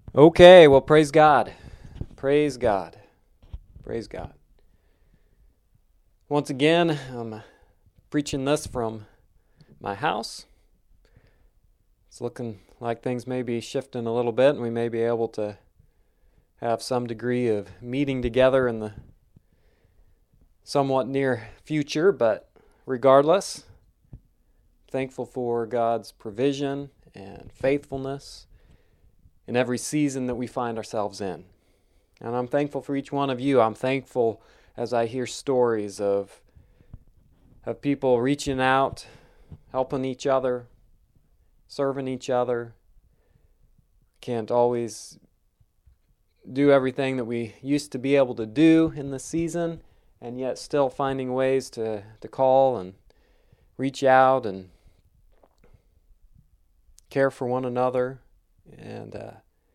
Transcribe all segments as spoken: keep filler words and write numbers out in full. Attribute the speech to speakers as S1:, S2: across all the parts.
S1: Okay, well, praise God. Praise God. Praise God. Once again, I'm preaching this from my house. It's looking like things may be shifting a little bit, and we may be able to have some degree of meeting together in the somewhat near future, but regardless, thankful for God's provision and faithfulness in every season that we find ourselves in. And I'm thankful for each one of you. I'm thankful as I hear stories of, of people reaching out, helping each other, serving each other. Can't always do everything that we used to be able to do in the season, and yet still finding ways to, to call and reach out and care for one another. And uh,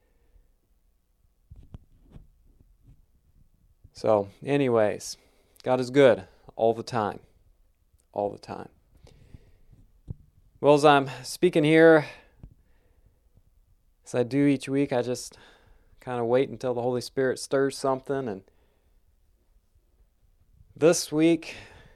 S1: so, anyways, God is good all the time. All the time. Well, as I'm speaking here, as I do each week, I just kind of wait until the Holy Spirit stirs something. And this week,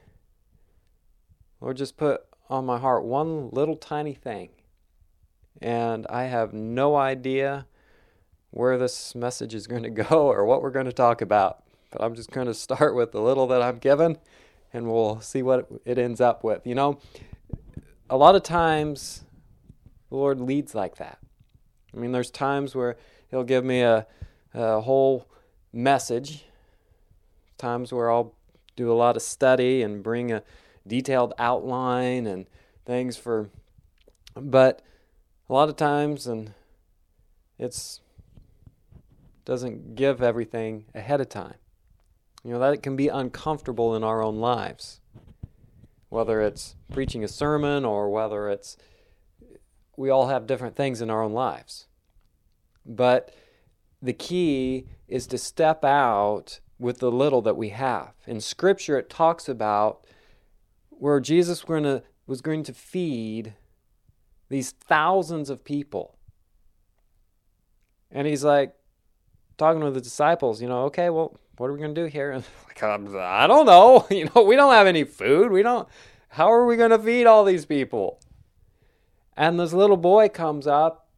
S1: Lord just put on my heart one little tiny thing. And I have no idea where this message is going to go or what we're going to talk about. But I'm just going to start with the little that I'm given, and we'll see what it ends up with. You know, a lot of times the Lord leads like that. I mean, there's times where He'll give me a, a whole message, times where I'll do a lot of study and bring a detailed outline and things for, but a lot of times, and it's doesn't give everything ahead of time. You know, that it can be uncomfortable in our own lives, whether it's preaching a sermon or whether it's, we all have different things in our own lives. But the key is to step out with the little that we have. In Scripture, it talks about where Jesus was going to, was going to feed these thousands of people. And He's like, talking to the disciples, you know, okay, well, what are we going to do here? And like, I don't know. You know, we don't have any food. We don't, how are we going to feed all these people? And this little boy comes up,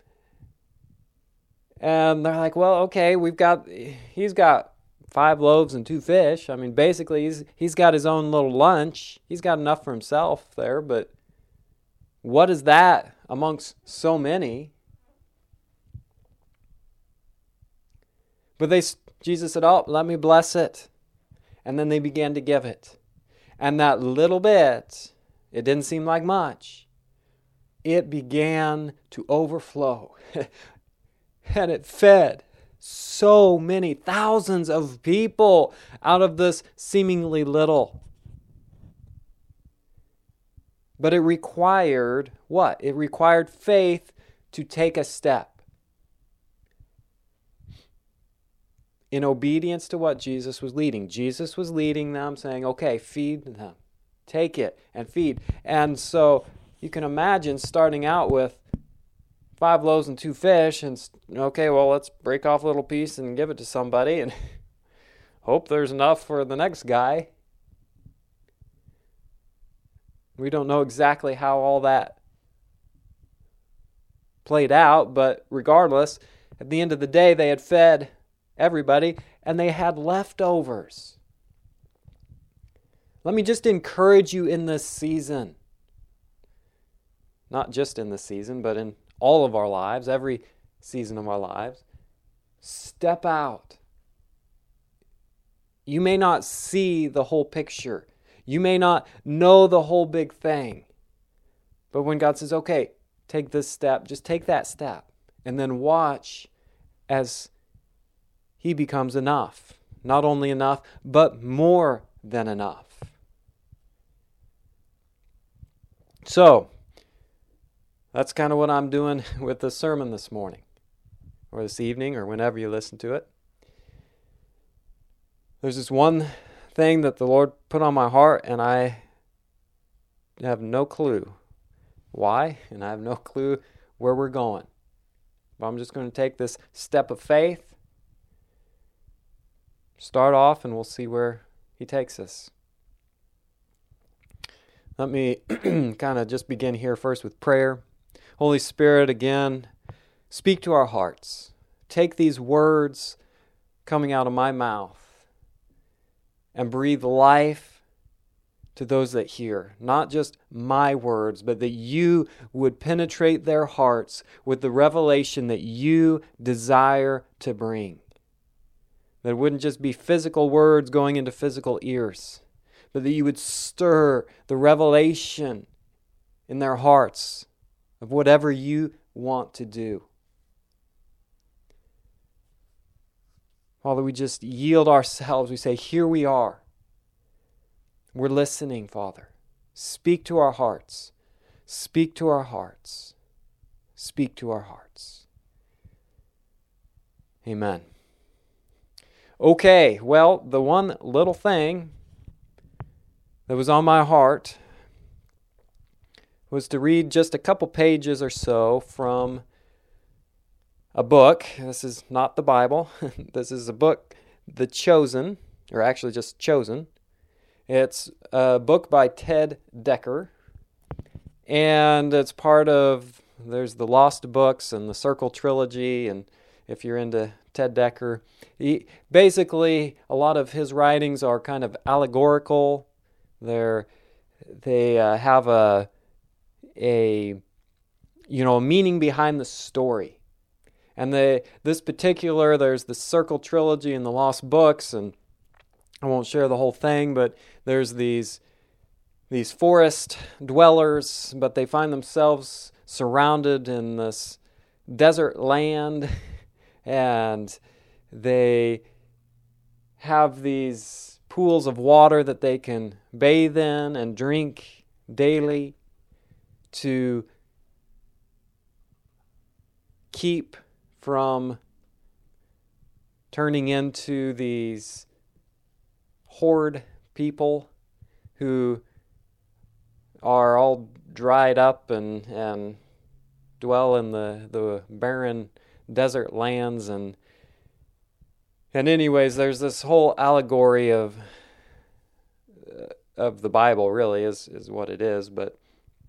S1: and they're like, well, okay, we've got, he's got five loaves and two fish. I mean, basically, he's he's got his own little lunch. He's got enough for himself there, but what is that amongst so many? But they, Jesus said, oh, let me bless it. And then they began to give it. And that little bit, it didn't seem like much. It began to overflow. And it fed so many thousands of people out of this seemingly little. But it required what? It required faith to take a step in obedience to what Jesus was leading. Jesus was leading them, saying, okay, feed them. Take it and feed. And so you can imagine starting out with five loaves and two fish, and okay, well, let's break off a little piece and give it to somebody and hope there's enough for the next guy. We don't know exactly how all that played out, but regardless, at the end of the day, they had fed everybody, and they had leftovers. Let me just encourage you in this season. Not just in this season, but in all of our lives, every season of our lives. Step out. You may not see the whole picture. You may not know the whole big thing. But when God says, okay, take this step, just take that step. And then watch as He becomes enough. Not only enough, but more than enough. So, that's kind of what I'm doing with the sermon this morning, or this evening, or whenever you listen to it. There's this one thing that the Lord put on my heart, and I have no clue why, and I have no clue where we're going. But I'm just going to take this step of faith, start off, and we'll see where he takes us. Let me kind of just begin here first with prayer. Holy Spirit, again, speak to our hearts. Take these words coming out of my mouth and breathe life to those that hear. Not just my words, but that you would penetrate their hearts with the revelation that you desire to bring. That it wouldn't just be physical words going into physical ears, but that you would stir the revelation in their hearts of whatever you want to do. Father, we just yield ourselves. We say, here we are. We're listening, Father. Speak to our hearts. Speak to our hearts. Speak to our hearts. Amen. Okay, well, the one little thing that was on my heart was to read just a couple pages or so from a book. This is not the Bible. This is a book, The Chosen, or actually just Chosen. It's a book by Ted Dekker, and it's part of, there's the Lost Books and the Circle Trilogy, and if you're into Ted Dekker, he, basically a lot of his writings are kind of allegorical. They're, they uh, have a, a, you know, a meaning behind the story. And the this particular, there's the Circle Trilogy and the Lost Books, and I won't share the whole thing, but there's these these forest dwellers, but they find themselves surrounded in this desert land, and they have these pools of water that they can bathe in and drink daily to keep from turning into these horde people who are all dried up and, and dwell in the, the barren desert lands. And and anyways, there's this whole allegory of uh, of the Bible, really, is, is what it is. But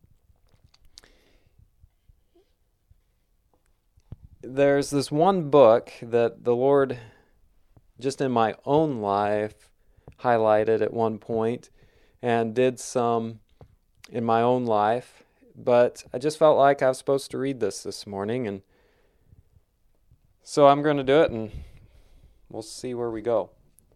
S1: there's this one book that the Lord, just in my own life, highlighted at one point and did some in my own life. But I just felt like I was supposed to read this this morning, and so I'm going to do it, and we'll see where we go.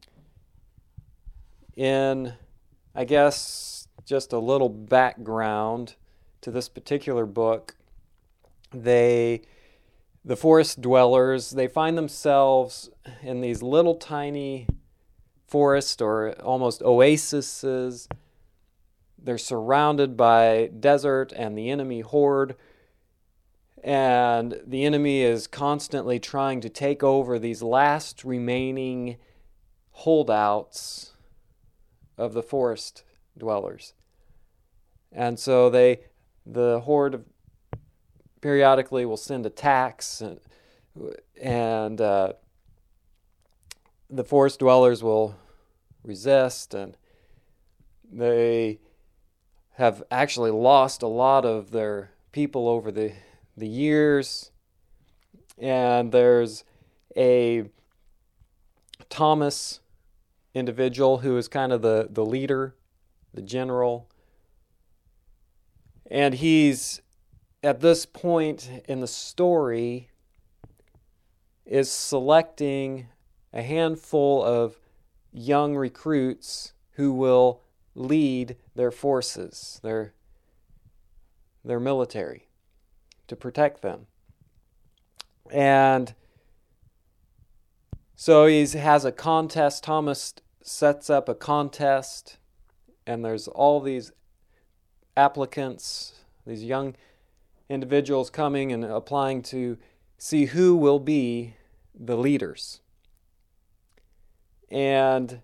S1: In, I guess, just a little background to this particular book, they... The forest dwellers, they find themselves in these little tiny forests or almost oases. They're surrounded by desert and the enemy horde. And the enemy is constantly trying to take over these last remaining holdouts of the forest dwellers. And so they, the horde of periodically will send attacks, and, and uh, the forest dwellers will resist, and they have actually lost a lot of their people over the, the years. And there's a Thomas individual who is kind of the, the leader, the general, and he's at this point in the story is selecting a handful of young recruits who will lead their forces, their, their military, to protect them. And so he has a contest. Thomas sets up a contest, and there's all these applicants, these young individuals coming and applying to see who will be the leaders. And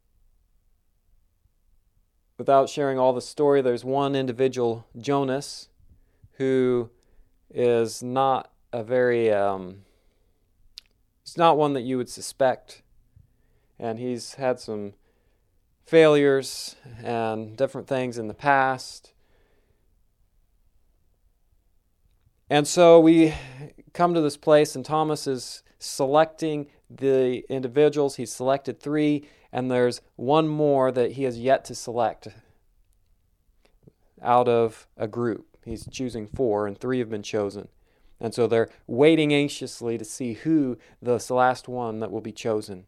S1: without sharing all the story, there's one individual, Jonas, who is not a very, um, he's not one that you would suspect. And he's had some failures and different things in the past. And so we come to this place, and Thomas is selecting the individuals. He's selected three, and there's one more that he has yet to select out of a group. He's choosing four, and three have been chosen. And so they're waiting anxiously to see who this last one that will be chosen.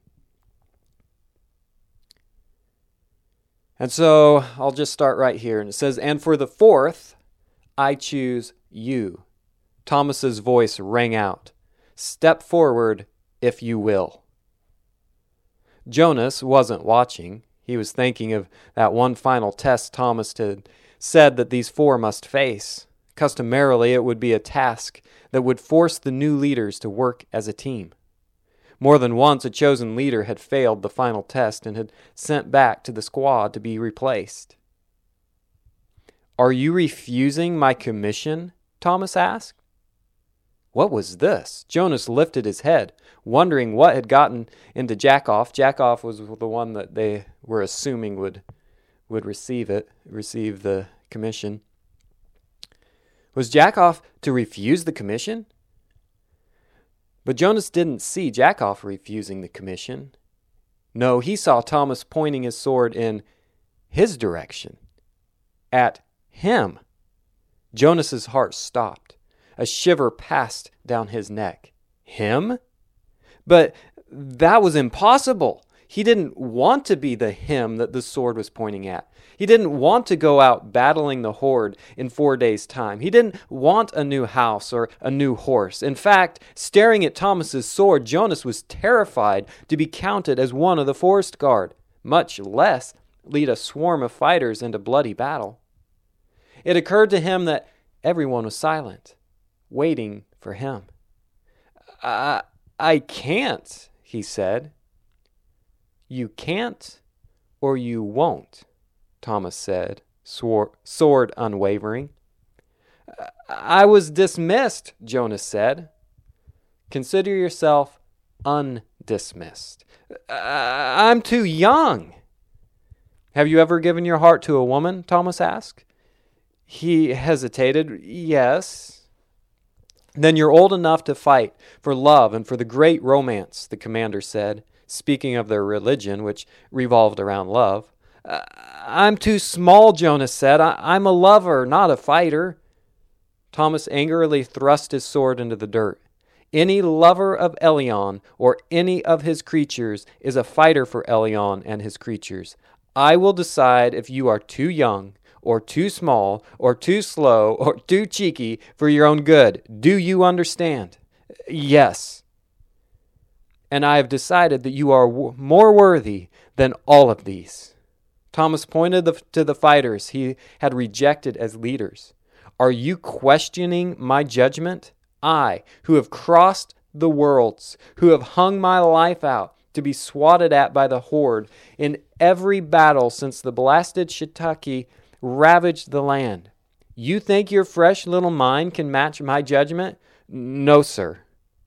S1: And so I'll just start right here. And it says, "And for the fourth, I choose you." Thomas's voice rang out. "Step forward, if you will." Jonas wasn't watching. He was thinking of that one final test Thomas had said that these four must face. Customarily, it would be a task that would force the new leaders to work as a team. More than once, a chosen leader had failed the final test and had sent back to the squad to be replaced. "Are you refusing my commission?" Thomas asked. What was this? Jonas lifted his head, wondering what had gotten into Jacob. Jacob was the one that they were assuming would would receive it, receive the commission. Was Jacob to refuse the commission? But Jonas didn't see Jacob refusing the commission. No, he saw Thomas pointing his sword in his direction, at him. Jonas's heart stopped. A shiver passed down his neck. Him? But that was impossible. He didn't want to be the him that the sword was pointing at. He didn't want to go out battling the horde in four days' time. He didn't want a new house or a new horse. In fact, staring at Thomas's sword, Jonas was terrified to be counted as one of the forest guard, much less lead a swarm of fighters into bloody battle. It occurred to him that everyone was silent, waiting for him. I, I can't, he said. You can't or you won't, Thomas said, swore, sword unwavering. I was dismissed, Jonas said. Consider yourself undismissed. I'm too young. Have you ever given your heart to a woman? Thomas asked. He hesitated. Yes. Then you're old enough to fight for love and for the great romance, the commander said, speaking of their religion, which revolved around love. Uh, I'm too small, Jonas said. I- I'm a lover, not a fighter. Thomas angrily thrust his sword into the dirt. Any lover of Elion or any of his creatures is a fighter for Elion and his creatures. I will decide if you are too young or too small or too slow or too cheeky for your own good. Do you understand? Yes. And I have decided that you are w- more worthy than all of these. Thomas pointed the, to the fighters he had rejected as leaders. Are you questioning my judgment? I, who have crossed the worlds, who have hung my life out to be swatted at by the horde in every battle since the blasted shiitake ravaged the land. You think your fresh little mind can match my judgment? No, sir.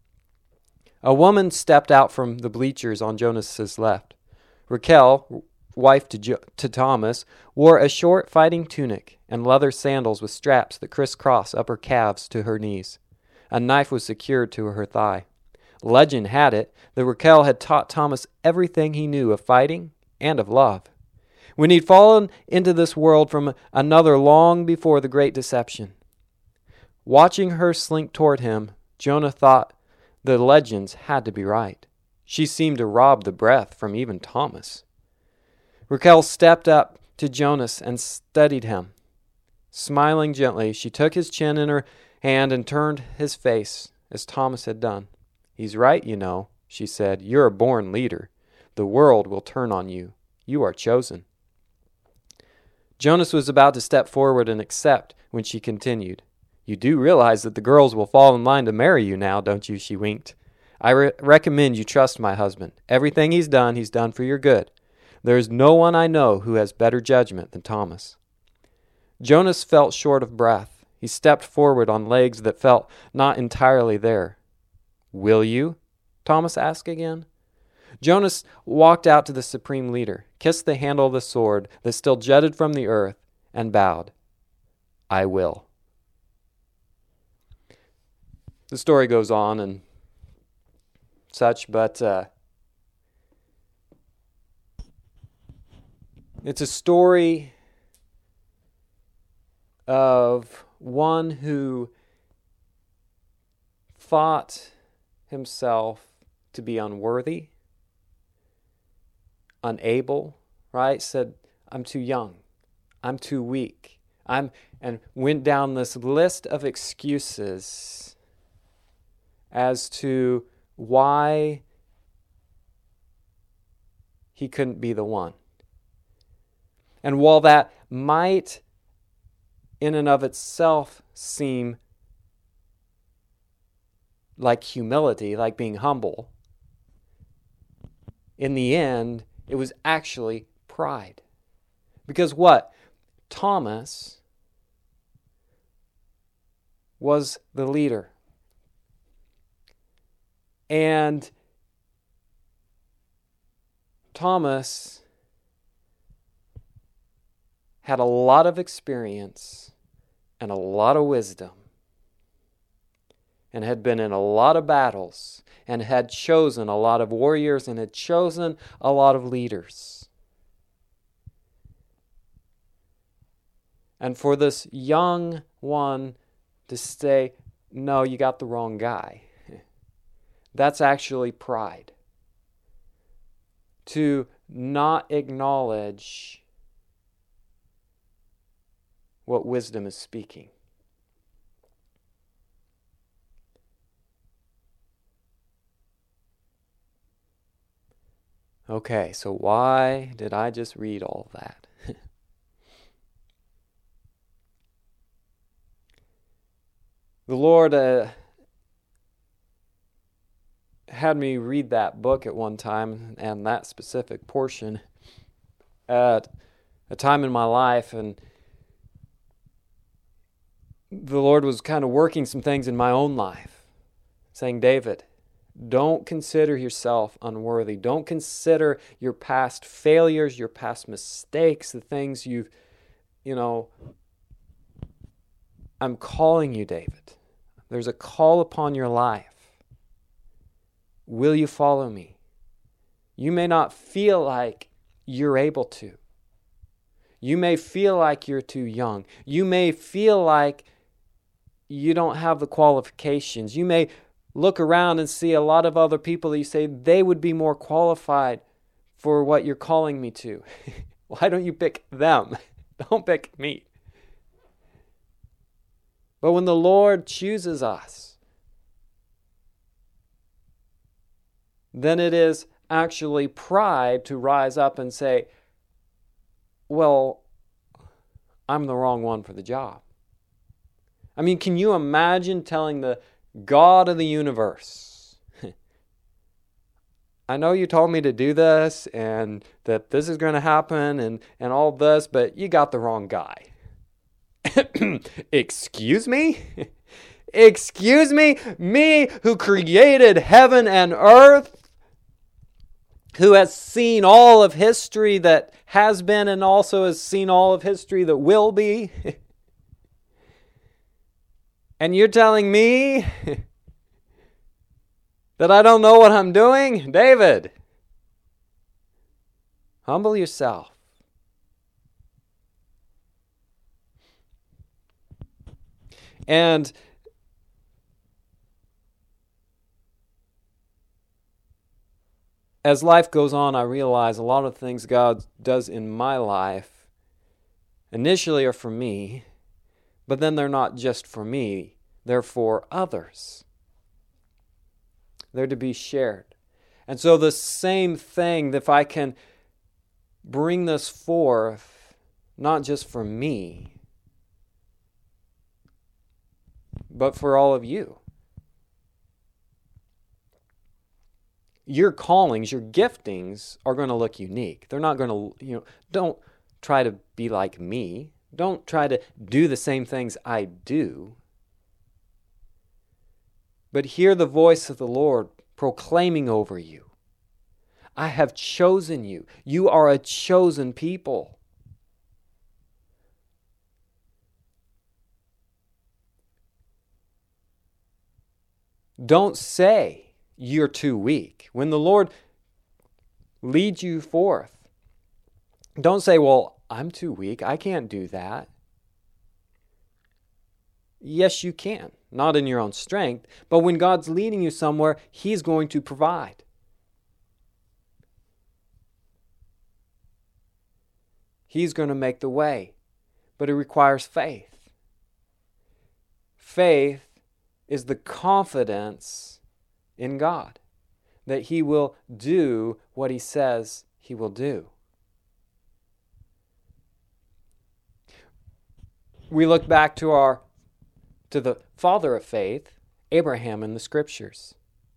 S1: A woman stepped out from the bleachers on Jonas's left. Raquel, wife to, jo- to Thomas, wore a short fighting tunic and leather sandals with straps that crisscrossed up her calves to her knees. A knife was secured to her thigh. Legend had it that Raquel had taught Thomas everything he knew of fighting and of love. When he'd fallen into this world from another long before the great deception. Watching her slink toward him, Jonah thought the legends had to be right. She seemed to rob the breath from even Thomas. Raquel stepped up to Jonas and studied him. Smiling gently, she took his chin in her hand and turned his face as Thomas had done. He's right, you know, she said. You're a born leader. The world will turn on you. You are chosen. Jonas was about to step forward and accept when she continued. You do realize that the girls will fall in line to marry you now, don't you? She winked. I re- recommend you trust my husband. Everything he's done, he's done for your good. There is no one I know who has better judgment than Thomas. Jonas felt short of breath. He stepped forward on legs that felt not entirely there. "Will you?" Thomas asked again. Jonas walked out to the supreme leader, kissed the handle of the sword that still jutted from the earth, and bowed. "I will." The story goes on and such, but uh, it's a story of one who thought himself to be unworthy, unable, right? Said, "I'm too young. I'm too weak. I'm," and went down this list of excuses as to why he couldn't be the one. And while that might in and of itself seem like humility, like being humble, in the end, it was actually pride. Because what? Thomas was the leader. And Thomas had a lot of experience and a lot of wisdom, and had been in a lot of battles, and had chosen a lot of warriors, and had chosen a lot of leaders. And for this young one to say, "No, you got the wrong guy," that's actually pride. To not acknowledge what wisdom is speaking. Okay, so why did I just read all that? The Lord uh, had me read that book at one time, and that specific portion at a time in my life, and the Lord was kind of working some things in my own life, saying, "David, don't consider yourself unworthy. Don't consider your past failures, your past mistakes, the things you've, you know, I'm calling you, David. There's a call upon your life. Will you follow me? You may not feel like you're able to. You may feel like you're too young. You may feel like you don't have the qualifications. You may look around and see a lot of other people that you say they would be more qualified for what you're calling me to. Why don't you pick them? Don't pick me." But when the Lord chooses us, then it is actually pride to rise up and say, "Well, I'm the wrong one for the job." I mean, can you imagine telling the God of the universe, "I know you told me to do this and that this is going to happen and, and all this, but you got the wrong guy." Excuse me? Excuse me? Me who created heaven and earth, who has seen all of history that has been and also has seen all of history that will be. And you're telling me that I don't know what I'm doing? David, humble yourself. And as life goes on, I realize a lot of things God does in my life initially are for me, but then they're not just for me, they're for others. They're to be shared. And so the same thing, if I can bring this forth, not just for me, but for all of you. Your callings, your giftings are going to look unique. They're not going to, you know, don't try to be like me. Don't try to do the same things I do. But hear the voice of the Lord proclaiming over you. I have chosen you. You are a chosen people. Don't say you're too weak. When the Lord leads you forth, don't say, well, I'm too weak. I can't do that. Yes, you can. Not in your own strength. But when God's leading you somewhere, He's going to provide. He's going to make the way. But it requires faith. Faith is the confidence in God that He will do what He says He will do. We look back to our to the father of faith, Abraham, in the Scriptures.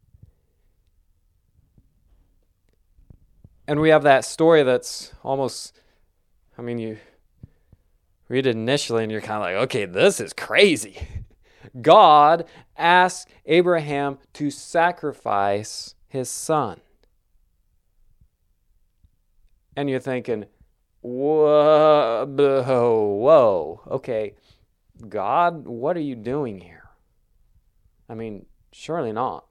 S1: And we have that story that's almost, I mean, you read it initially and you're kind of like, okay, this is crazy. God asked Abraham to sacrifice his son. And you're thinking, whoa, whoa, okay, God, what are you doing here? I mean, surely not.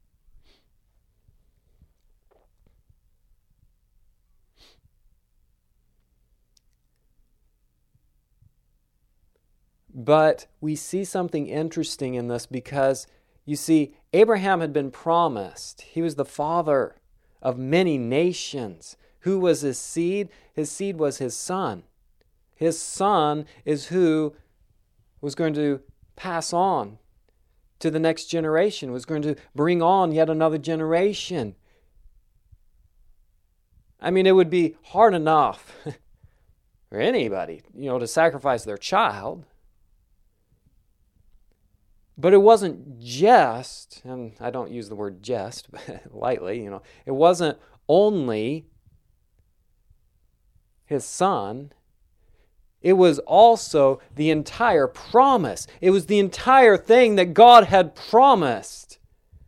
S1: But we see something interesting in this because, you see, Abraham had been promised. He was the father of many nations. Who was his seed? His seed was his son. His son is who was going to pass on to the next generation, was going to bring on yet another generation. I mean, it would be hard enough for anybody, you know, to sacrifice their child. But it wasn't just, and I don't use the word just lightly, you know, it wasn't only his son. It was also the entire promise. It was the entire thing that God had promised.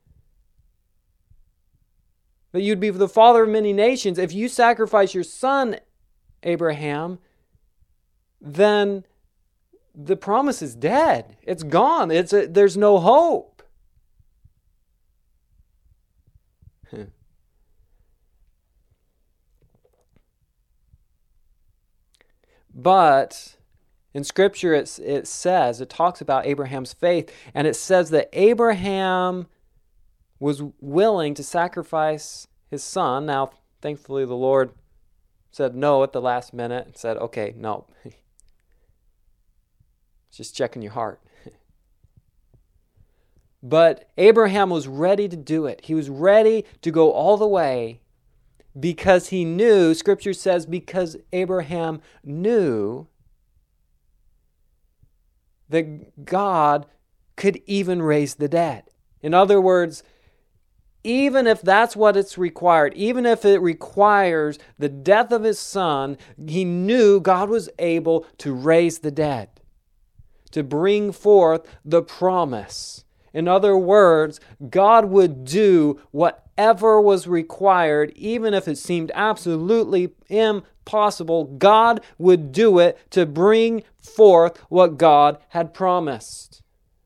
S1: That you'd be the father of many nations. If you sacrifice your son, Abraham, then the promise is dead. It's gone. It's a, there's no hope. But in Scripture it, it says, it talks about Abraham's faith, and it says that Abraham was willing to sacrifice his son. Now, thankfully, the Lord said no at the last minute and said, okay, no. Just checking your heart. But Abraham was ready to do it. He was ready to go all the way because he knew, Scripture says, because Abraham knew that God could even raise the dead. In other words, even if that's what it's required, even if it requires the death of his son, he knew God was able to raise the dead, to bring forth the promise. In other words, God would do whatever was required, even if it seemed absolutely impossible. God would do it to bring forth what God had promised.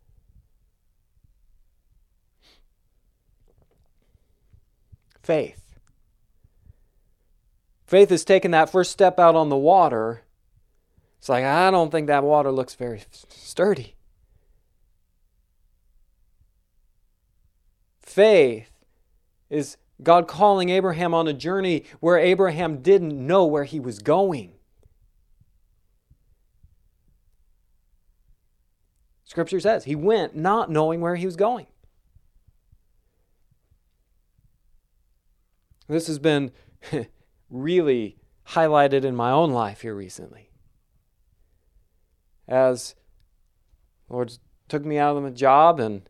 S1: Faith. Faith is taking that first step out on the water. It's like, I don't think that water looks very sturdy. Faith is God calling Abraham on a journey where Abraham didn't know where he was going. Scripture says he went not knowing where he was going. This has been really highlighted in my own life here recently. As the Lord took me out of the job, and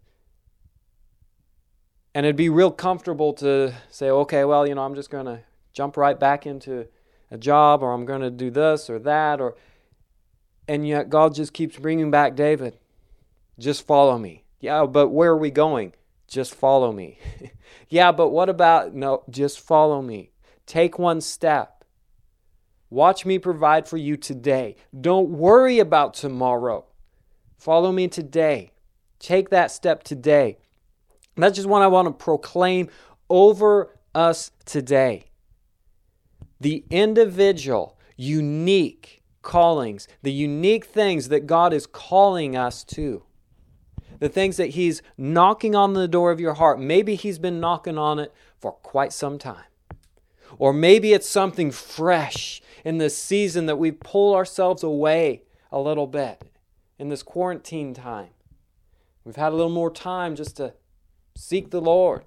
S1: and it'd be real comfortable to say, okay, well, you know, I'm just going to jump right back into a job, or I'm going to do this or that, or And yet God just keeps bringing back David. Just follow me. Yeah, but where are we going? Just follow me. Yeah, but what about... No, just follow me. Take one step. Watch me provide for you today. Don't worry about tomorrow. Follow me today. Take that step today. That's just what I want to proclaim over us today. The individual, unique callings, the unique things that God is calling us to. The things that He's knocking on the door of your heart. Maybe He's been knocking on it for quite some time. Or maybe it's something fresh in this season that we pull ourselves away a little bit in this quarantine time. We've had a little more time just to seek the Lord.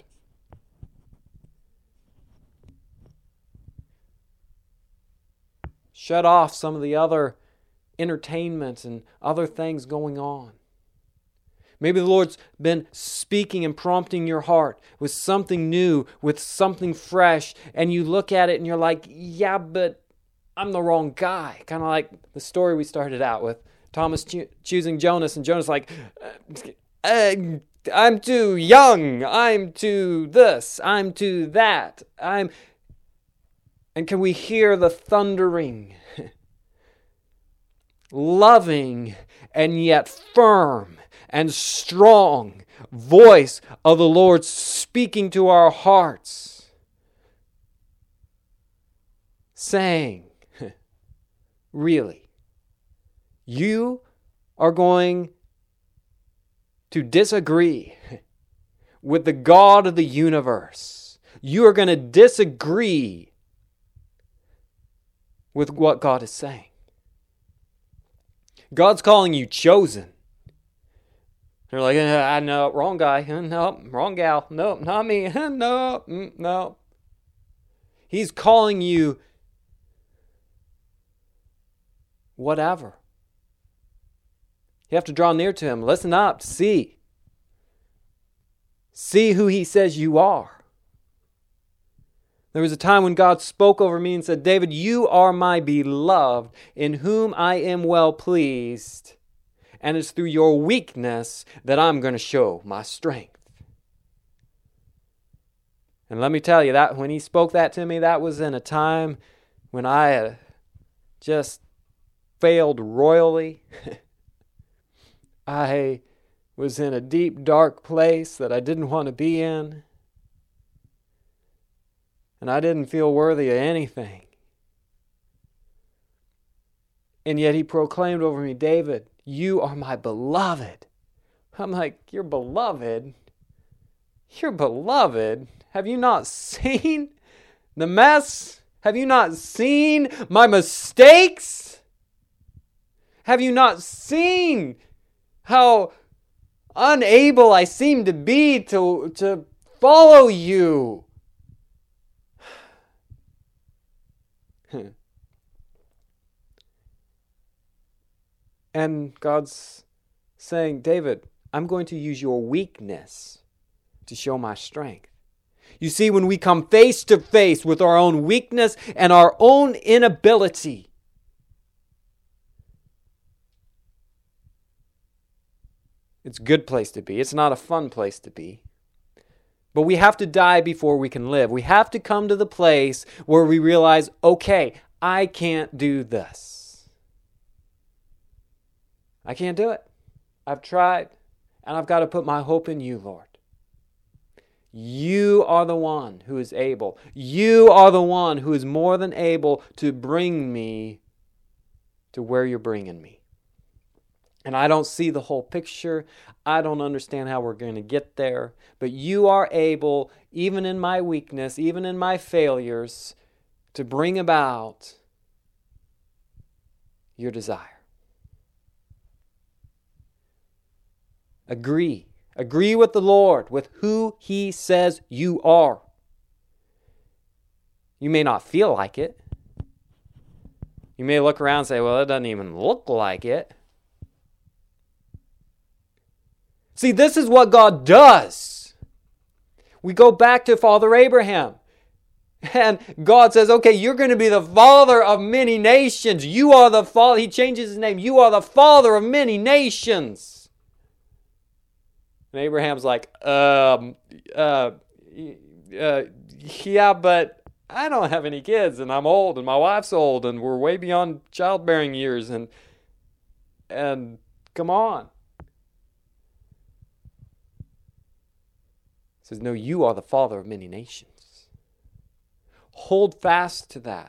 S1: Shut off some of the other entertainments and other things going on. Maybe the Lord's been speaking and prompting your heart with something new, with something fresh, and you look at it and you're like, yeah, but I'm the wrong guy. Kind of like the story we started out with. Thomas cho- choosing Jonas, and Jonas like, uh, I'm too young. I'm too this. I'm too that. I'm... And can we hear the thundering, loving, and yet firm and strong voice of the Lord speaking to our hearts, saying, really, you are going to disagree with the God of the universe. You are going to disagree with what God is saying. God's calling you chosen. They're like, I know, wrong guy. No, wrong gal. No, not me. No, no. He's calling you whatever. You have to draw near to Him. Listen up. See. See who He says you are. There was a time when God spoke over me and said, David, you are my beloved, in whom I am well pleased. And it's through your weakness that I'm going to show my strength. And let me tell you, that when He spoke that to me, that was in a time when I had just failed royally. I was in a deep, dark place that I didn't want to be in. And I didn't feel worthy of anything. And yet He proclaimed over me, David, you are my beloved. I'm like, you're beloved? You're beloved? Have you not seen the mess? Have you not seen my mistakes? Have you not seen how unable I seem to be to, to follow you? And God's saying, David, I'm going to use your weakness to show my strength. You see, when we come face to face with our own weakness and our own inability, it's a good place to be. It's not a fun place to be. But we have to die before we can live. We have to come to the place where we realize, okay, I can't do this. I can't do it. I've tried, and I've got to put my hope in you, Lord. You are the one who is able. You are the one who is more than able to bring me to where you're bringing me. And I don't see the whole picture. I don't understand how we're going to get there. But you are able, even in my weakness, even in my failures, to bring about your desire. Agree. Agree with the Lord, with who He says you are. You may not feel like it. You may look around and say, well, it doesn't even look like it. See, this is what God does. We go back to Father Abraham. And God says, okay, you're going to be the father of many nations. You are the father. He changes his name. You are the father of many nations. And Abraham's like, um, uh, uh, yeah, but I don't have any kids, and I'm old, and my wife's old, and we're way beyond childbearing years, and and come on. He says, no, you are the father of many nations. Hold fast to that.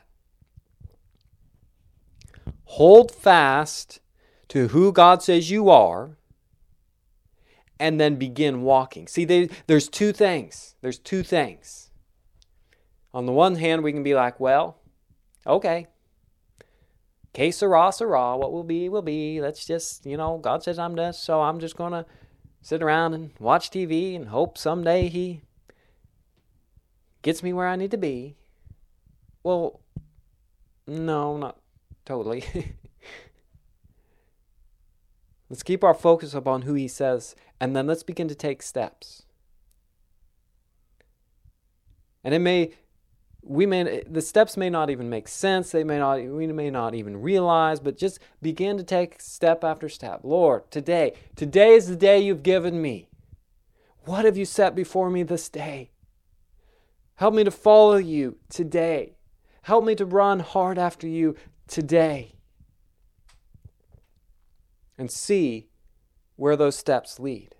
S1: Hold fast to who God says you are, and then begin walking. See, they, there's two things. There's two things. On the one hand, we can be like, well, okay, que sera, sera, what will be, will be. Let's just, you know, God says I'm this, so I'm just going to sit around and watch T V and hope someday He gets me where I need to be. Well, no, not totally. Let's keep our focus upon who He says, and then let's begin to take steps. And it may, we may, the steps may not even make sense. They may not, we may not even realize, but just begin to take step after step. Lord, today, today is the day you've given me. What have you set before me this day? Help me to follow you today. Help me to run hard after you today. And see where those steps lead.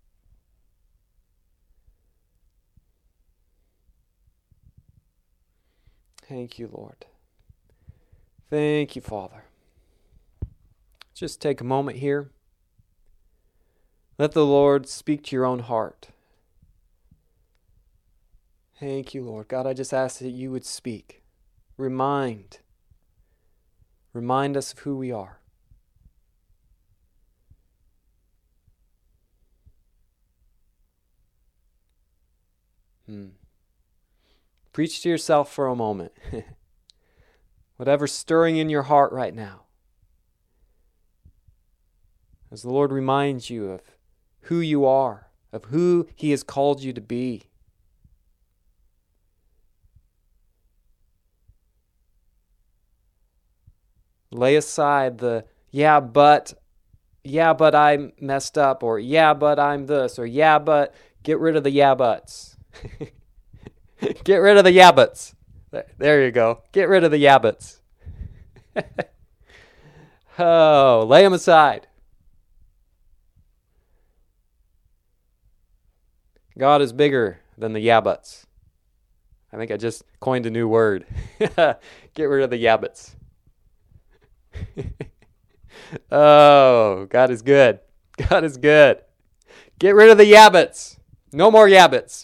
S1: Thank you, Lord. Thank you, Father. Just take a moment here. Let the Lord speak to your own heart. Thank you, Lord. God, I just ask that you would speak. Remind. Remind us of who we are. Hmm. Preach to yourself for a moment. Whatever's stirring in your heart right now. As the Lord reminds you of who you are, of who He has called you to be. Lay aside the, yeah, but, yeah, but I messed up, or yeah, but I'm this, or yeah, but, get rid of the yeah, buts. Get rid of the yeah, buts. There you go. Get rid of the yeah, buts. Oh, lay them aside. God is bigger than the yeah, buts. I think I just coined a new word. Get rid of the yeah, buts. Oh, God is good. God is good. Get rid of the yabbits. No more yabbits.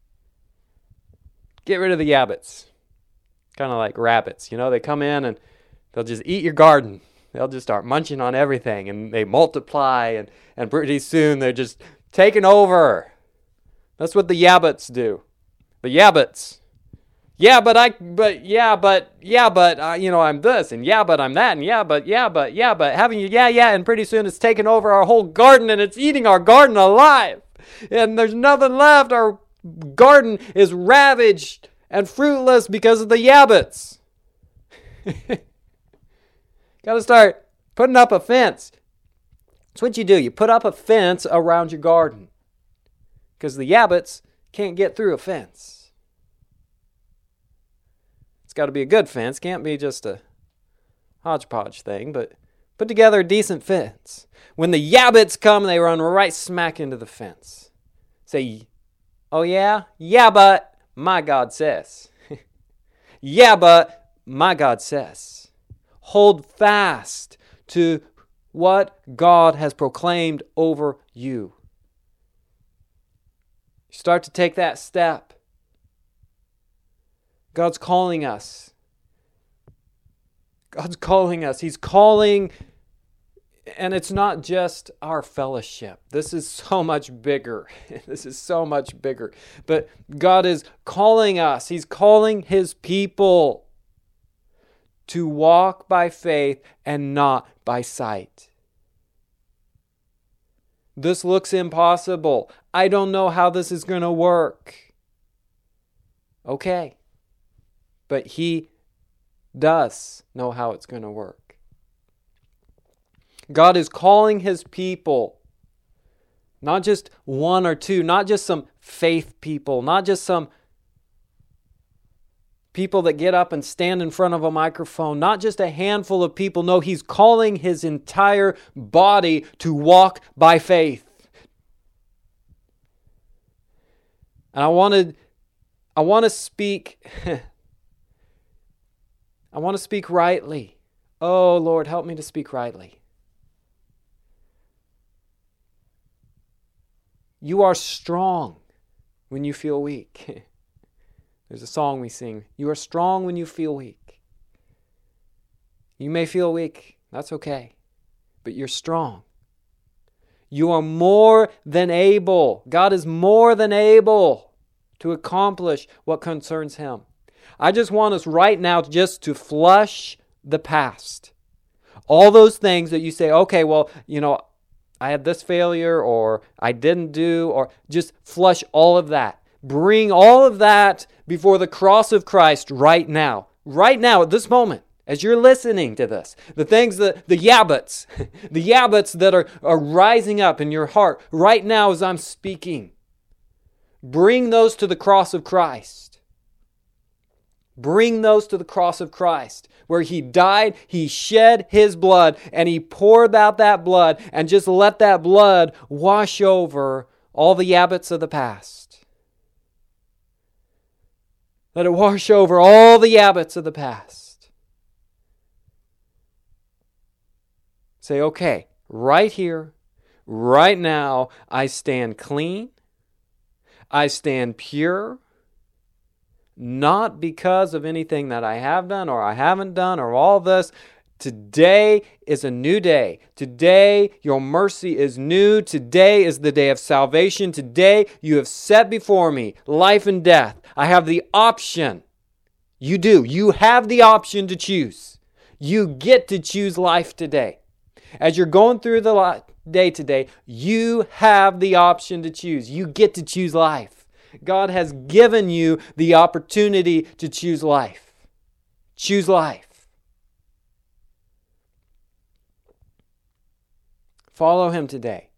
S1: Get rid of the yabbits. Kind of like rabbits, you know, they come in and they'll just eat your garden. They'll just start munching on everything, and they multiply, and, and pretty soon they're just taking over. That's what the yabbits do. The yabbits. Yeah, but I, but, yeah, but, yeah, but, uh, you know, I'm this, and yeah, but I'm that, and yeah, but, yeah, but, yeah, but, having you, yeah, yeah, and pretty soon it's taking over our whole garden, and it's eating our garden alive, and there's nothing left. Our garden is ravaged and fruitless because of the yabbits. Got to start putting up a fence. That's what you do. You put up a fence around your garden, because the yabbits can't get through a fence. It's got to be a good fence. Can't be just a hodgepodge thing, but put together a decent fence. When the yabbits come, they run right smack into the fence. Say, oh yeah? Yeah, but my God says. Yeah, but my God says. Hold fast to what God has proclaimed over you. Start to take that step. God's calling us. God's calling us. He's calling, and it's not just our fellowship. This is so much bigger. This is so much bigger. But God is calling us. He's calling His people to walk by faith and not by sight. This looks impossible. I don't know how this is going to work. Okay. but He does know how it's going to work. God is calling His people, not just one or two, not just some faith people, not just some people that get up and stand in front of a microphone, not just a handful of people. No, He's calling His entire body to walk by faith. And I wanted, I want to speak, I want to speak rightly. Oh, Lord, help me to speak rightly. You are strong when you feel weak. There's a song we sing. You are strong when you feel weak. You may feel weak. That's okay. But you're strong. You are more than able. God is more than able to accomplish what concerns Him. I just want us right now just to flush the past. All those things that you say, okay, well, you know, I had this failure, or I didn't do, or just flush all of that. Bring all of that before the cross of Christ right now. Right now, at this moment, as you're listening to this. The things that, the yabbits, the yabbits that are, are rising up in your heart right now as I'm speaking. Bring those to the cross of Christ. Bring those to the cross of Christ, where He died, He shed His blood, and He poured out that blood, and just let that blood wash over all the yabbits of the past. Let it wash over all the yabbits of the past. Say, okay, right here, right now, I stand clean. I stand pure. Not because of anything that I have done or I haven't done or all this. Today is a new day. Today, your mercy is new. Today is the day of salvation. Today, you have set before me life and death. I have the option. You do. You have the option to choose. You get to choose life today. As you're going through the day today, you have the option to choose. You get to choose life. God has given you the opportunity to choose life. Choose life. Follow Him today.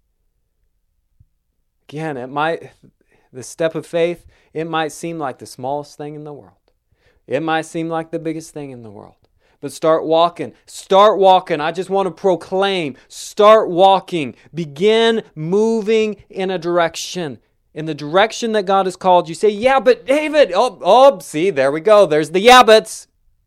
S1: Again, it might, the step of faith, it might seem like the smallest thing in the world. It might seem like the biggest thing in the world. But start walking. Start walking. I just want to proclaim. Start walking. Begin moving in a direction. In the direction that God has called you. Say, yeah, but David, oh, oh, see, there we go. There's the yeah, buts.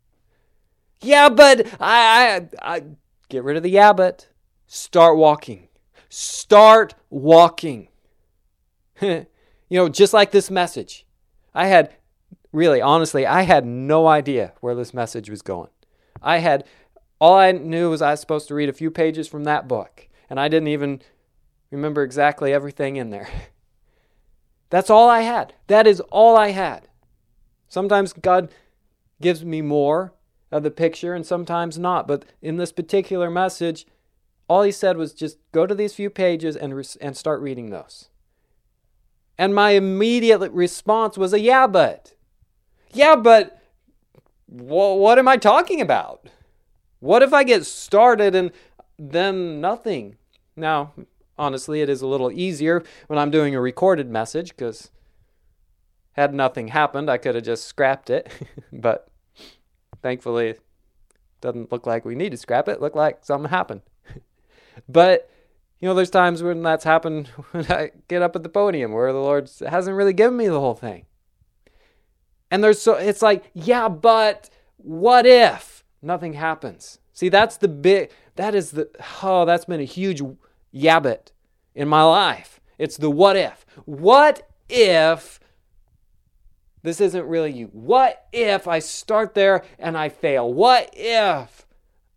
S1: Yeah, but I, I, I, get rid of the yeah, but. Start walking. Start walking. You know, just like this message. I had, really, honestly, I had no idea where this message was going. I had, all I knew was I was supposed to read a few pages from that book. And I didn't even remember exactly everything in there. That's all I had. That is all I had. Sometimes God gives me more of the picture and sometimes not. But in this particular message, all He said was just go to these few pages and, re- and start reading those. And my immediate response was a yeah, but. Yeah, but wh- what am I talking about? What if I get started and then nothing? Now, honestly, it is a little easier when I'm doing a recorded message because had nothing happened, I could have just scrapped it. But thankfully, it doesn't look like we need to scrap it. It looked like something happened. But, you know, there's times when that's happened when I get up at the podium where the Lord hasn't really given me the whole thing. And there's so it's like, yeah, but what if nothing happens? See, that's the big, that is the, oh, that's been a huge yabbit in my life. It's the what if. What if this isn't really you? What if I start there and I fail? What if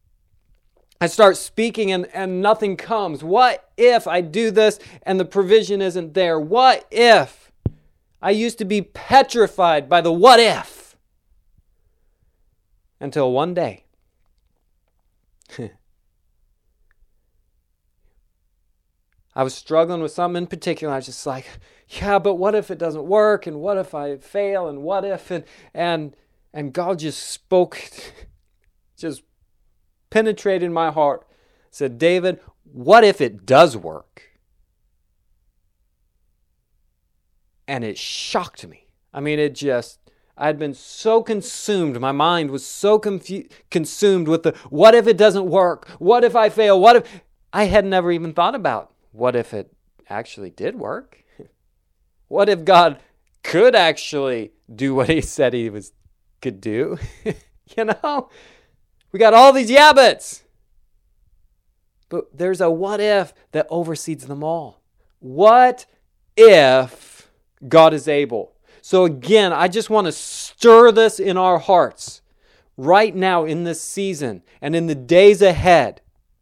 S1: I start speaking and, and nothing comes? What if I do this and the provision isn't there? What if? I used to be petrified by the what if. Until one day. I was struggling with something in particular. I was just like, yeah, but what if it doesn't work? And what if I fail? And what if? And, and And God just spoke, just penetrated my heart. Said, David, what if it does work? And it shocked me. I mean, it just, I'd been so consumed. My mind was so confu- consumed with the, what if it doesn't work? What if I fail? What if, I had never even thought about, what if it actually did work? What if God could actually do what he said he was could do? You know? We got all these yabbits. But there's a what if that oversees them all. What if God is able? So again, I just want to stir this in our hearts right now in this season and in the days ahead.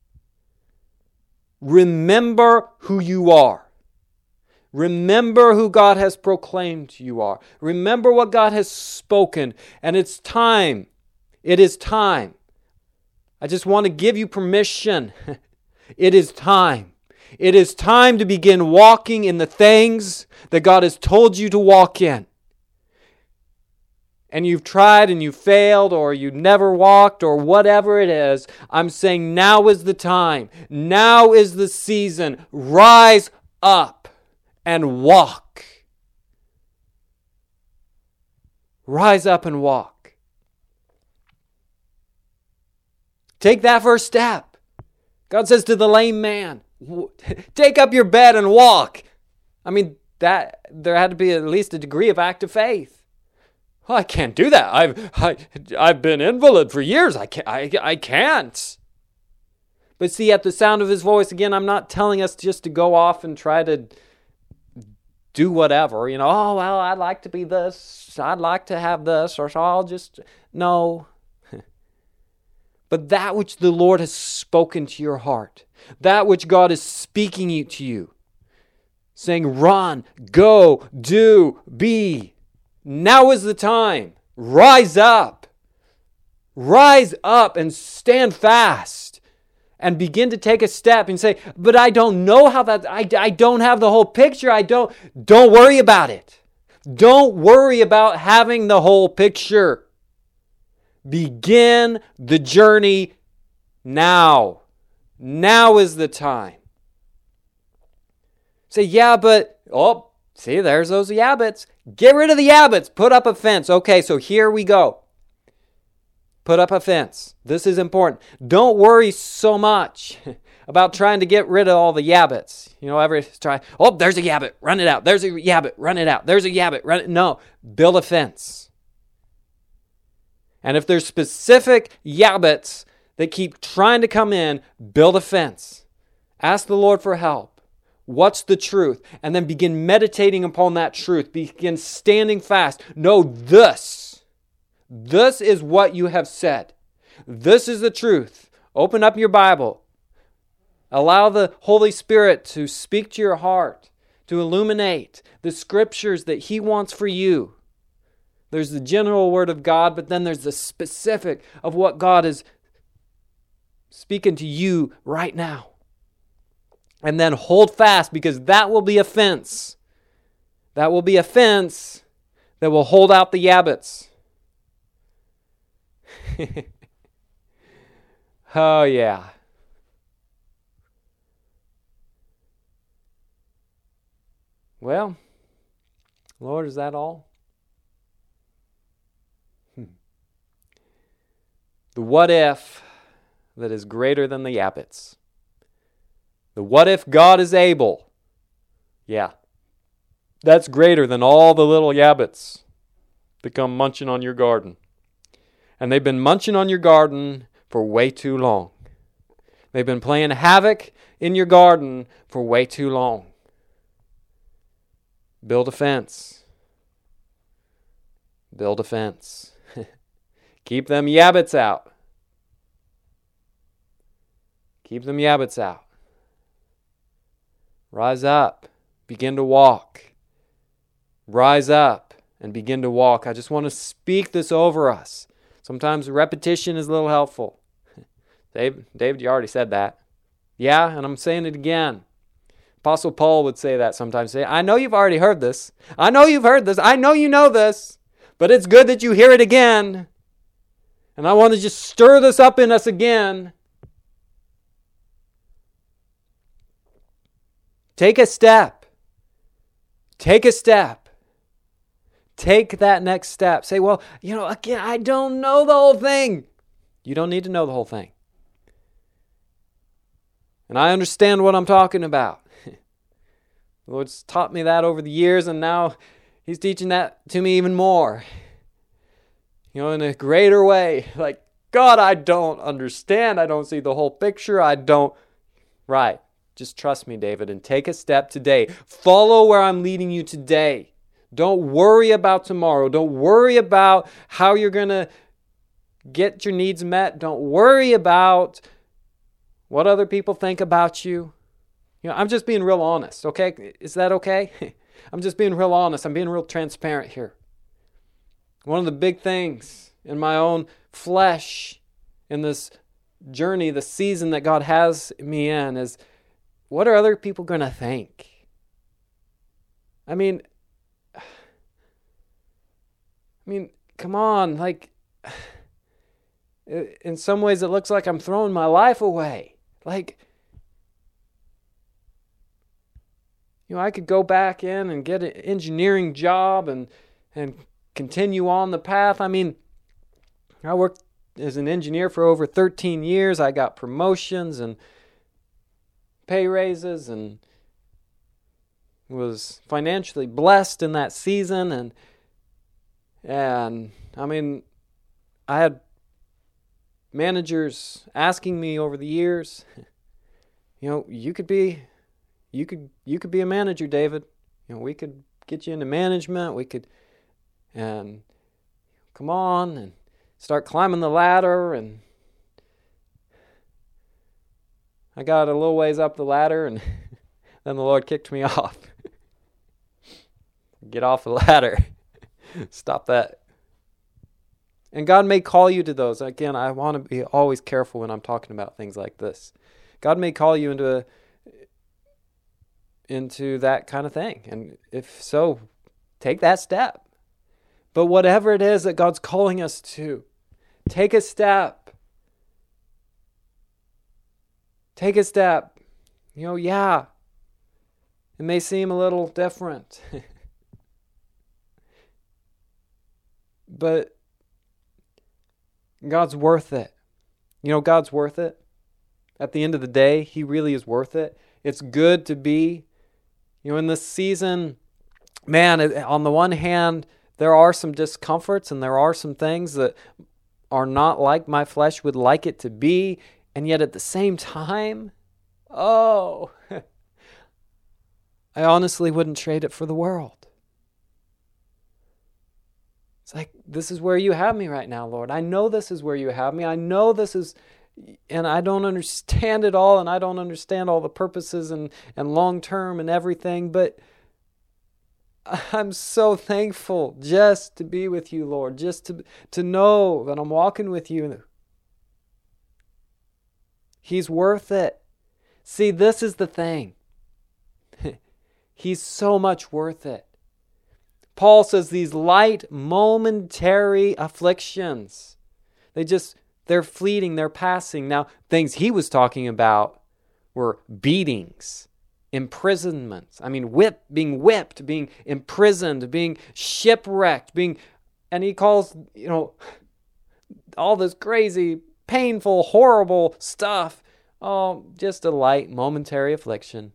S1: Remember who you are. Remember who God has proclaimed you are. Remember what God has spoken. And it's time. It is time. I just want to give you permission. It is time. It is time to begin walking in the things that God has told you to walk in. And you've tried and you failed, or you never walked, or whatever it is. I'm saying now is the time. Now is the season. Rise up and walk. Rise up and walk. Take that first step. God says to the lame man, take up your bed and walk. I mean, that there had to be at least a degree of active faith. Well, I can't do that. I've I, I've been invalid for years. I can't. I, I can't. But see, at the sound of his voice, again, I'm not telling us just to go off and try to do whatever. You know, oh, well, I'd like to be this. I'd like to have this. Or so I'll just, no. But that which the Lord has spoken to your heart, that which God is speaking to you, saying, run, go, do, be. Now is the time. Rise up. Rise up and stand fast and begin to take a step and say, but I don't know how that, I, I don't have the whole picture. I don't, don't worry about it. Don't worry about having the whole picture. Begin the journey now. Now is the time. Say, yeah, but, oh, see, there's those yabbits. Get rid of the yabbits. Put up a fence. Okay, so here we go. Put up a fence. This is important. Don't worry so much about trying to get rid of all the yabbits. You know, every try, oh, there's a yabbit. Run it out. There's a yabbit. Run it out. There's a yabbit. Run it. No, build a fence. And if there's specific yabbits that keep trying to come in, build a fence. Ask the Lord for help. What's the truth? And then begin meditating upon that truth. Begin standing fast. Know this. This is what you have said. This is the truth. Open up your Bible. Allow the Holy Spirit to speak to your heart, to illuminate the scriptures that He wants for you. There's the general word of God, but then there's the specific of what God is speaking to you right now. And then hold fast, because that will be a fence. That will be a fence that will hold out the yabbits. Oh, yeah. Well, Lord, is that all? The what if that is greater than the yabbits. The what if God is able. Yeah. That's greater than all the little yabbits that come munching on your garden. And they've been munching on your garden for way too long. They've been playing havoc in your garden for way too long. Build a fence. Build a fence. Keep them yabbits out. Keep them yabbits out. Rise up. Begin to walk. Rise up and begin to walk. I just want to speak this over us. Sometimes repetition is a little helpful. Dave, David, you already said that. Yeah, and I'm saying it again. Apostle Paul would say that sometimes. Say, I know you've already heard this. I know you've heard this. I know you know this. But it's good that you hear it again. And I want to just stir this up in us again. Take a step. Take a step. Take that next step. Say, well, you know, again, I don't know the whole thing. You don't need to know the whole thing. And I understand what I'm talking about. The Lord's taught me that over the years, and now He's teaching that to me even more. You know, in a greater way. Like, God, I don't understand. I don't see the whole picture. I don't. Right. Just trust me, David, and take a step today. Follow where I'm leading you today. Don't worry about tomorrow. Don't worry about how you're going to get your needs met. Don't worry about what other people think about you. You know, I'm just being real honest, okay? Is that okay? I'm just being real honest. I'm being real transparent here. One of the big things in my own flesh, in this journey, the season that God has me in, is what are other people going to think? I mean, I mean, come on, like, in some ways it looks like I'm throwing my life away. Like, you know, I could go back in and get an engineering job and and continue on the path. I mean, I worked as an engineer for over thirteen years. I got promotions and pay raises and was financially blessed in that season. And, and I mean, I had managers asking me over the years, you know, you could be, you could, you could be a manager, David. You know, we could get you into management. We could, and come on and start climbing the ladder. And I got a little ways up the ladder, and then the Lord kicked me off. Get off the ladder. Stop that. And God may call you to those. Again, I want to be always careful when I'm talking about things like this. God may call you into a, into that kind of thing. And if so, take that step. But whatever it is that God's calling us to, take a step. Take a step. You know, yeah, it may seem a little different. But God's worth it. You know, God's worth it. At the end of the day, He really is worth it. It's good to be, you know, in this season, man, on the one hand, there are some discomforts and there are some things that are not like my flesh would like it to be. And yet at the same time, oh, I honestly wouldn't trade it for the world. It's like, this is where you have me right now, Lord. I know this is where you have me. I know this is, and I don't understand it all, and I don't understand all the purposes and, and long-term and everything, but I'm so thankful just to be with you, Lord, just to, to know that I'm walking with you. He's worth it. See, this is the thing. He's so much worth it. Paul says these light, momentary afflictions, they just, they're fleeting, they're passing. Now, things he was talking about were beatings, imprisonments. I mean, whip, being whipped, being imprisoned, being shipwrecked, being, and he calls, you know, all this crazy, painful, horrible stuff, oh, just a light, momentary affliction.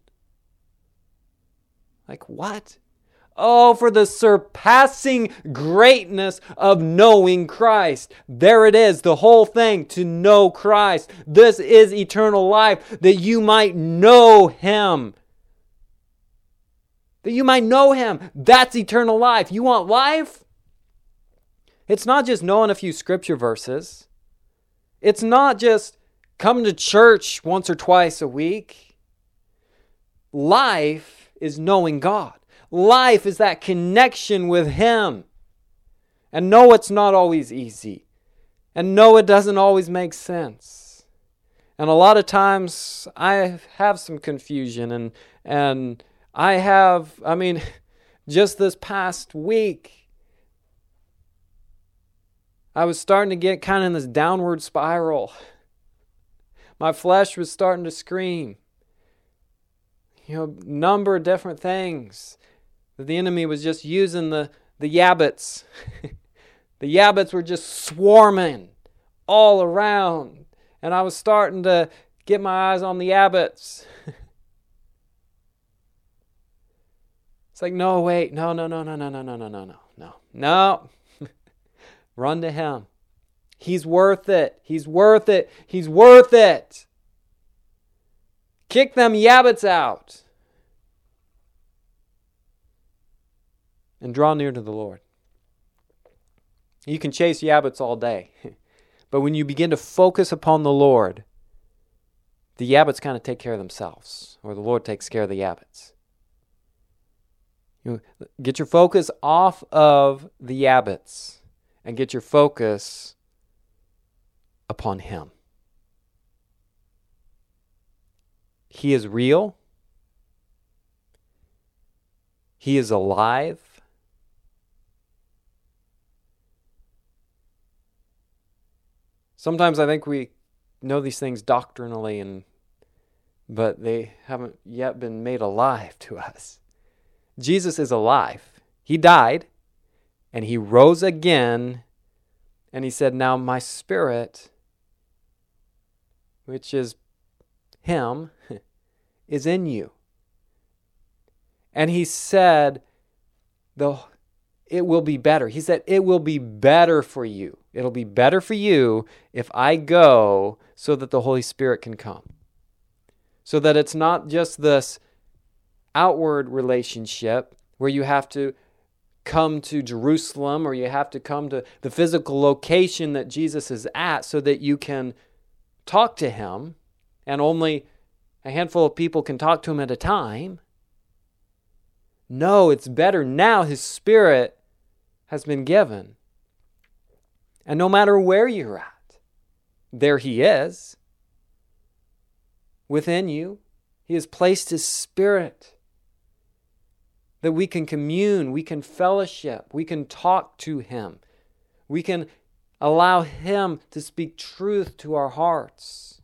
S1: Like, what? Oh, for the surpassing greatness of knowing Christ. There it is, the whole thing, to know Christ. This is eternal life, that you might know Him. That you might know Him. That's eternal life. You want life? It's not just knowing a few scripture verses. It's not just coming to church once or twice a week. Life is knowing God. Life is that connection with Him. And no, it's not always easy. And no, it doesn't always make sense. And a lot of times I have some confusion and and I have, I mean, just this past week, I was starting to get kind of in this downward spiral. My flesh was starting to scream. You know, number of different things. The enemy was just using the, the yabbits. The yabbits were just swarming all around. And I was starting to get my eyes on the yabbits. It's like, no, wait, no, no, no, no, no, no, no, no, no, no, no, no. Run to Him. He's worth it. He's worth it. He's worth it. Kick them yabbits out. And draw near to the Lord. You can chase yabbits all day. But when you begin to focus upon the Lord, the yabbits kind of take care of themselves. Or the Lord takes care of the yabbits. You get your focus off of the yabbits and get your focus upon Him. He is real. He is alive. Sometimes I think we know these things doctrinally, and but they haven't yet been made alive to us. Jesus is alive. He died, and He rose again, and He said, now my spirit, which is Him, is in you. And He said, the it will be better. He said, it will be better for you. It'll be better for you if I go so that the Holy Spirit can come. So that it's not just this outward relationship where you have to come to Jerusalem or you have to come to the physical location that Jesus is at so that you can talk to Him, and only a handful of people can talk to Him at a time. No, it's better now. His Spirit has been given. And no matter where you're at, there He is. Within you, He has placed His Spirit that we can commune, we can fellowship, we can talk to Him. We can allow Him to speak truth to our hearts.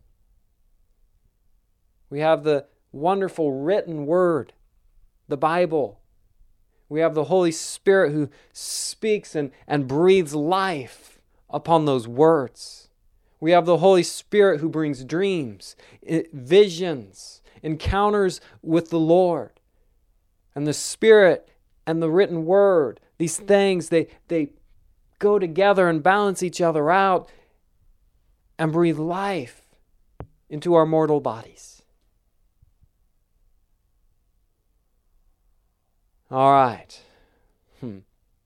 S1: We have the wonderful written Word, the Bible. We have the Holy Spirit who speaks and, and breathes life upon those words. We have the Holy Spirit who brings dreams, visions, encounters with the Lord. And the Spirit and the written Word, these things, they, they go together and balance each other out and breathe life into our mortal bodies. All right. Hmm.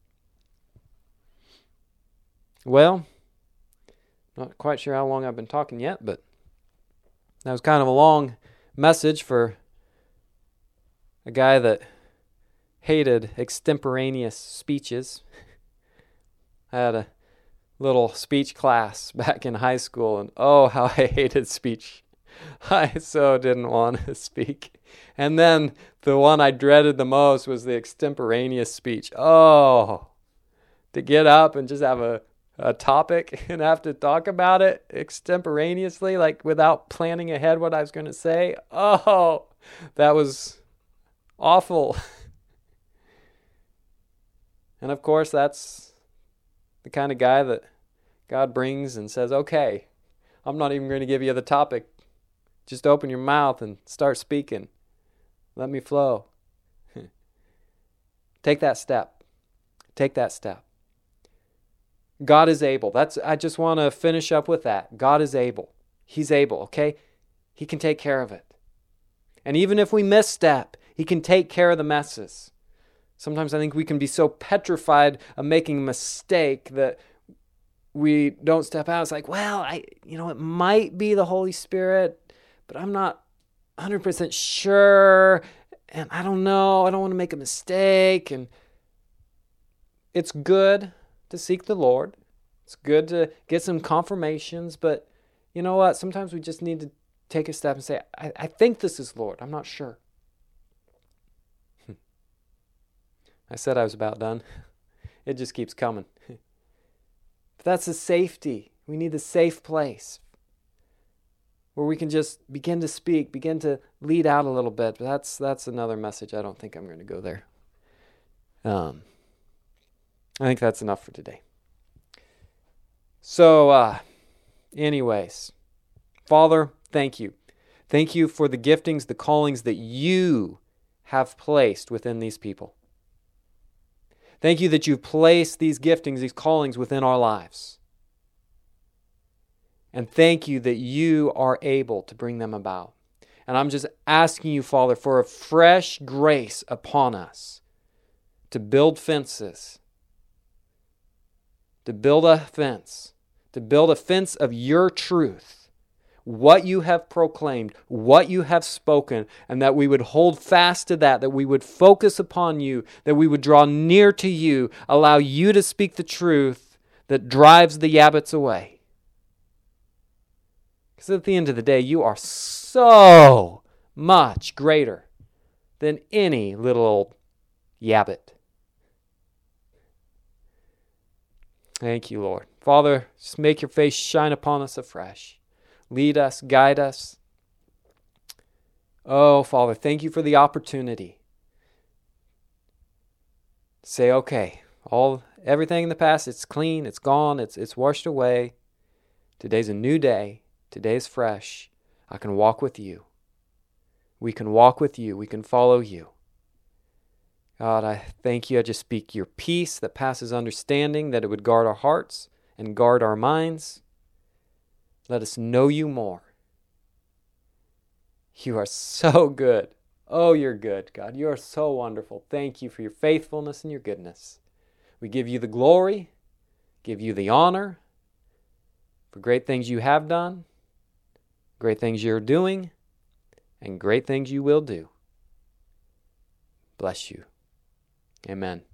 S1: Well, not quite sure how long I've been talking yet, but that was kind of a long message for a guy that hated extemporaneous speeches. I had a little speech class back in high school, and oh, how I hated speech. I so didn't want to speak. And then the one I dreaded the most was the extemporaneous speech. Oh, to get up and just have a, a topic and have to talk about it extemporaneously, like without planning ahead what I was going to say. Oh, that was awful. And of course, that's the kind of guy that God brings and says, okay, I'm not even going to give you the topic. Just open your mouth and start speaking. Let me flow. Take that step. Take that step. God is able. That's. I just want to finish up with that. God is able. He's able, okay? He can take care of it. And even if we misstep, He can take care of the messes. Sometimes I think we can be so petrified of making a mistake that we don't step out. It's like, well, I, you know, it might be the Holy Spirit, but I'm not one hundred percent sure, and I don't know, I don't want to make a mistake. And it's good to seek the Lord. It's good to get some confirmations, but you know what? Sometimes we just need to take a step and say, I, I think this is Lord. I'm not sure. I said I was about done. It just keeps coming. But that's a safety. We need the safe place where we can just begin to speak, begin to lead out a little bit. But that's that's another message. I don't think I'm going to go there. Um, I think that's enough for today. So, uh, anyways, Father, thank you. Thank you for the giftings, the callings that you have placed within these people. Thank you that you've placed these giftings, these callings within our lives. And thank you that you are able to bring them about. And I'm just asking you, Father, for a fresh grace upon us to build fences, to build a fence, to build a fence of your truth, what you have proclaimed, what you have spoken, and that we would hold fast to that, that we would focus upon you, that we would draw near to you, allow you to speak the truth that drives the yabbits away. Because at the end of the day, you are so much greater than any little old yabbit. Thank you, Lord. Father, just make your face shine upon us afresh. Lead us, guide us. Oh, Father, thank you for the opportunity. Say, okay, all everything in the past, it's clean, it's gone, it's it's washed away. Today's a new day. Today's fresh. I can walk with you. We can walk with you. We can follow you. God, I thank you. I just speak your peace that passes understanding, that it would guard our hearts and guard our minds. Let us know you more. You are so good. Oh, you're good, God. You are so wonderful. Thank you for your faithfulness and your goodness. We give you the glory, give you the honor for great things you have done, great things you're doing, and great things you will do. Bless you. Amen.